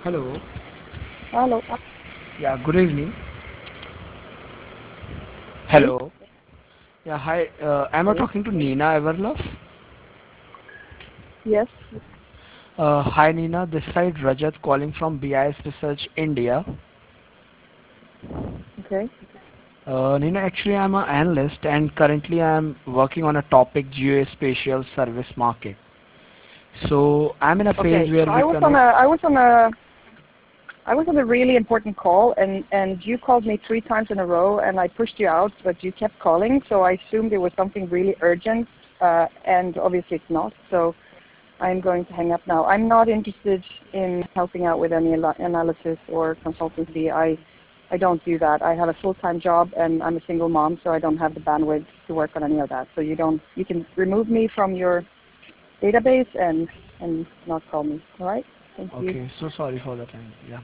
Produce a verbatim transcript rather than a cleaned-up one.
Hello. Hello. Yeah, good evening. Yes. Hello. Yeah, hi. Uh, am I Yes. talking to Nina Everlove? Yes. Uh, hi Nina, this side Rajat calling from B I S Research India. Okay. Uh, Nina, actually I'm an analyst and currently I'm working on a topic geospatial service market. So I'm in a phase Okay. where So we I was on a connect. I was on a I was on a really important call, and and you called me three times in a row, and I pushed you out, but you kept calling, so I assumed it was something really urgent, uh, and obviously it's not. So I'm going to hang up now. I'm not interested in helping out with any ana- analysis or consultancy. I I don't do that. I have a full-time job, and I'm a single mom, so I don't have the bandwidth to work on any of that. So you don't you can remove me from your database and and not call me. All right? Thank you. Okay, so sorry for the time. Yeah.